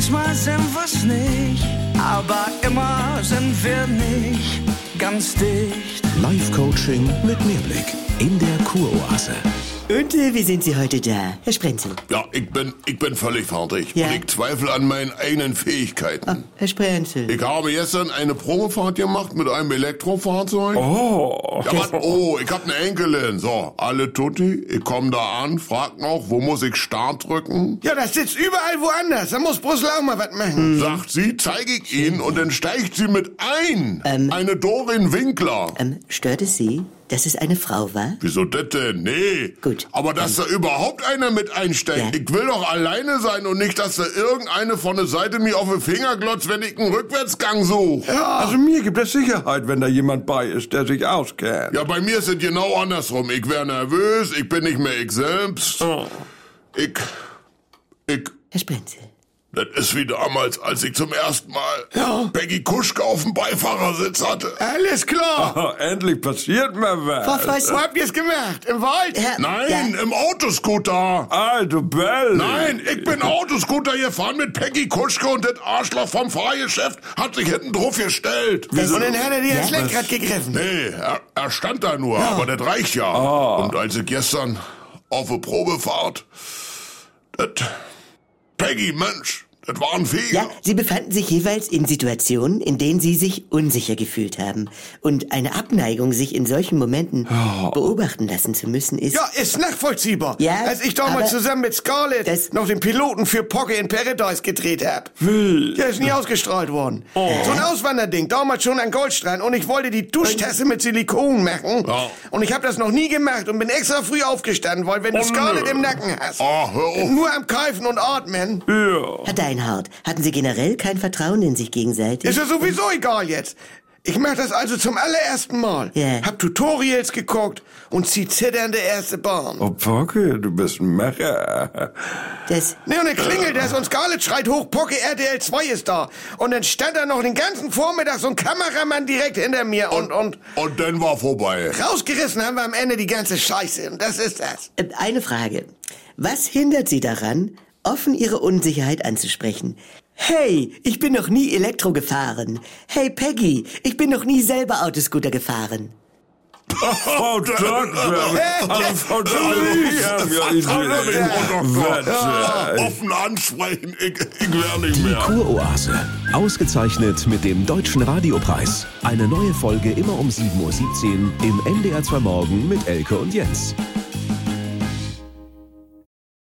manchmal sind wir's nicht, aber immer sind wir nicht ganz dicht. Live-Coaching mit Mehrblick in der Kuroase. Und wie sind Sie heute da, Herr Sprenzel? Ja, ich bin völlig fertig. Ja. Und ich zweifle an meinen eigenen Fähigkeiten. Oh, Herr Sprenzel. Ich habe gestern eine Probefahrt gemacht mit einem Elektrofahrzeug. Oh. Ja, ich hab eine Enkelin. So, alle tutti. Ich komme da an, frag noch, wo muss ich Start drücken? Ja, das sitzt überall woanders. Da muss Brüssel auch mal was machen. Sagt sie, zeige ich Ihnen und dann steigt sie mit ein. Eine Dorin Winkler. Stört es Sie, dass es eine Frau war? Wieso das denn? Nee. Gut. Aber dass da überhaupt einer mit einsteigt. Ja. Ich will doch alleine sein und nicht, dass da irgendeine von der Seite mir auf den Finger glotzt, wenn ich einen Rückwärtsgang suche. Ja, also mir gibt es Sicherheit, wenn da jemand bei ist, der sich auskennt. Ja, bei mir ist es genau andersrum. Ich wär nervös, ich bin nicht mehr ich selbst. Ich... Herr Sprenzel. Das ist wie damals, als ich zum ersten Mal Peggy Kuschke auf dem Beifahrersitz hatte. Alles klar. Endlich passiert mir was. Wo habt ihr's gemacht? Im Wald? Nein, im Autoscooter. Alter Bell. Nein, ich bin Autoscooter gefahren mit Peggy Kuschke und das Arschloch vom Fahrgeschäft hat sich hinten drauf gestellt. Und dann hat er dir ins Lenkrad gegriffen. Nee, er stand da nur, aber das reicht ja. Und als ich gestern auf der Probefahrt... Peggy, Mensch, das war ein Fehler. Ja, Sie befanden sich jeweils in Situationen, in denen Sie sich unsicher gefühlt haben. Und eine Abneigung, sich in solchen Momenten beobachten lassen zu müssen, ist... Ja, ist nachvollziehbar. Ja, als ich damals aber zusammen mit Scarlett noch den Piloten für Pogge in Paradise gedreht hab. Der ist nie ausgestrahlt worden. So ein Auswanderding, damals schon an Goldstrand. Und ich wollte die Duschtasse mit Silikon machen. Ja. Und ich hab das noch nie gemacht und bin extra früh aufgestanden, weil wenn du Scarlett im Nacken hast, hör auf. nur am Keifen und Atmen, Herr Deinhardt, hatten Sie generell kein Vertrauen in sich gegenseitig? ist ja sowieso egal jetzt. Ich mach das also zum allerersten Mal. Ja. Hab Tutorials geguckt und zieh zitternde erste Bahn. Oh, Pocke, du bist ein Macher. Das... Ne, und dann klingelt das und Scarlett schreit hoch, Pocke, RTL 2 ist da. Und dann stand da noch den ganzen Vormittag so ein Kameramann direkt hinter mir und dann war vorbei. rausgerissen haben wir am Ende die ganze Scheiße. Und das ist das. Eine Frage. Was hindert Sie daran, offen Ihre Unsicherheit anzusprechen? Hey, ich bin noch nie Elektro gefahren. Hey Peggy, ich bin noch nie selber Autoscooter gefahren. Frau Doktor. Frau Offen ansprechen, ich wär nicht Die mehr. Kuroase. Ausgezeichnet mit dem Deutschen Radiopreis. Eine neue Folge immer um 7:17 Uhr im NDR 2 Morgen mit Elke und Jens.